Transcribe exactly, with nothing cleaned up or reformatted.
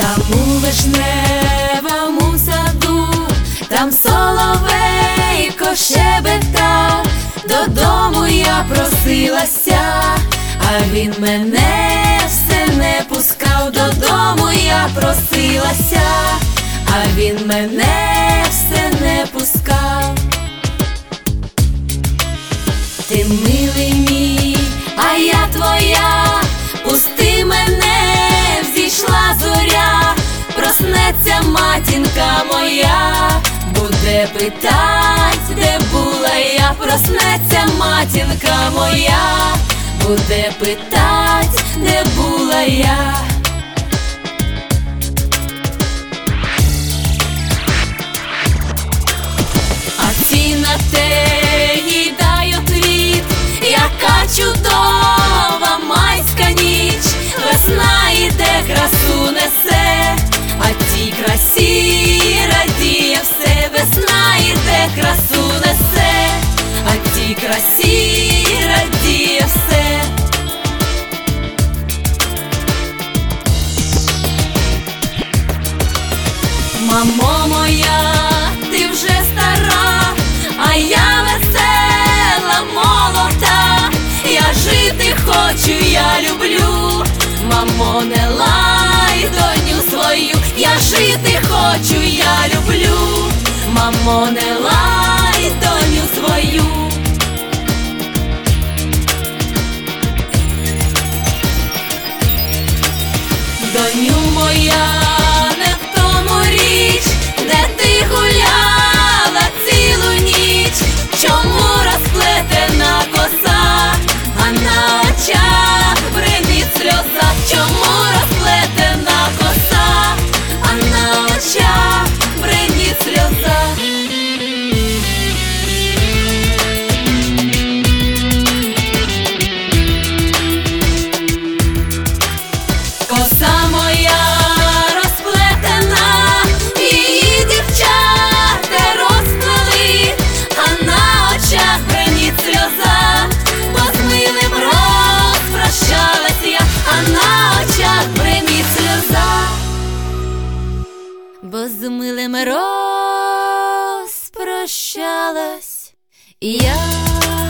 Там у вишневому саду, там соловейко щебетав, додому я просилася, а він мене все не пускав. Додому я просилася, а він мене все не пускав. Ти милий мій, а я твоя, пусти мене, взійшла зоря, проснеться матінка моя, буде питать, де була я. Проснеться матінка моя, буде питать, де була я. А ці на те їй дай отвіт, яка чудова майська ніч. Весна іде, красу несе, а тій красі радіє все. Весна іде, красу несе, а тій красі радіє все. Мамо моя, ти вже стара, а я весела, молода. Я жити хочу, я люблю, мамо, не лай доню свою. Я жити хочу, я люблю, мамо, не лай доню свою. Доню моя, не в тому річ, де ти гуляла цілу ніч. Чому розплетена коса, а на очах бринить сльоза? Чому розплетена коса, а на очах бринить сльоза? Коса моя розплетена, її дівчата розплели, а на очах бринить сльоза. Бо з милим розпрощалась я, а на очах бринить сльоза. Бо з милим розпрощалась я.